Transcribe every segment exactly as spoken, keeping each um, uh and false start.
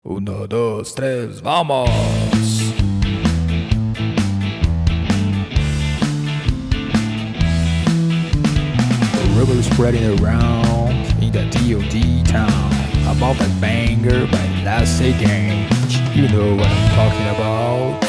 Uno, dos, tres, vamos! The rumor is spreading around in the D O D town about that banger by Last Gauge. You know what I'm talking about.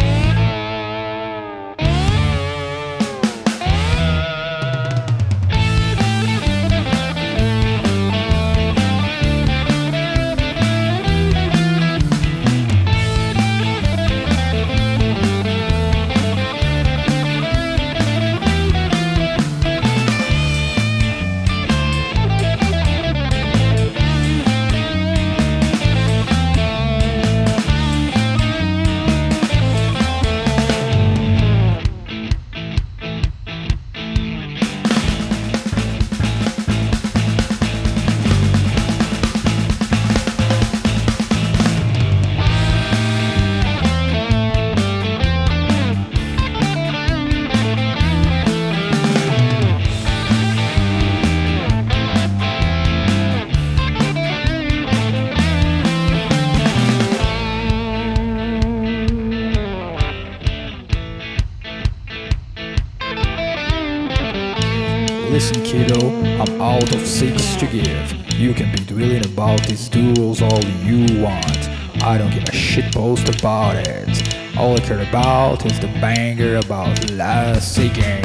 Listen kiddo, I'm out of six to give. You can be drilling about these duels all you want. I don't give a shit post about it. All I care about is the banger about Last Gauge.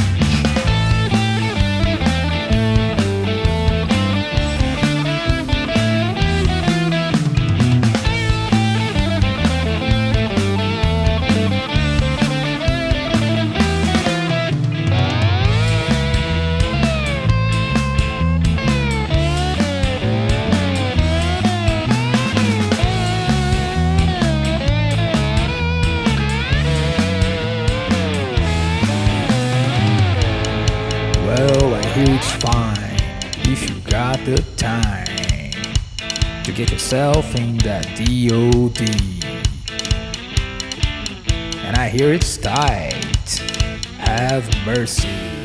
Well, I hear it's fine if you got the time to get yourself in that D O D. And I hear it's tight. Have mercy.